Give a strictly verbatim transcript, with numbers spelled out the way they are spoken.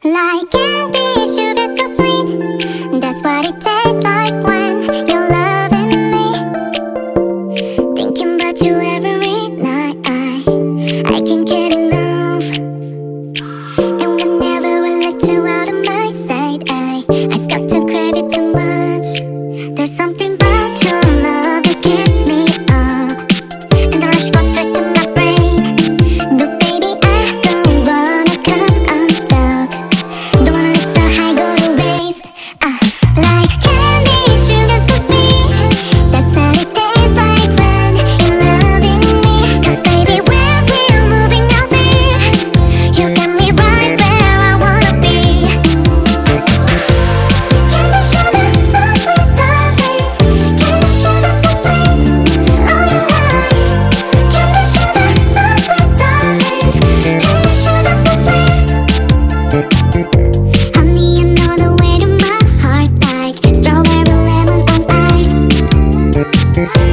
Like candy, sugar so sweet. That's what it tastes like when you're loving me. Thinking about you every night. I, I can't get enough. And whenever I let you out of my sight, I, I start to crave it too much. There's something about your love that keeps me up, and the rush goes straight to my brain. But baby, I don't wanna come unstuck. Don't wanna let the high go to waste. uh, Like candy, sugar so sweet. That's how it tastes like when you're loving me. Cause baby, when we're moving out there, you got me right where I wanna be. Candy, sugar so sweet, darling. Candy, sugar so sweet. Oh, you like candy, sugar so sweet, darling. Candy, sugar so sweet. Honey, you know the way to my heart, like strawberry lemon on ice.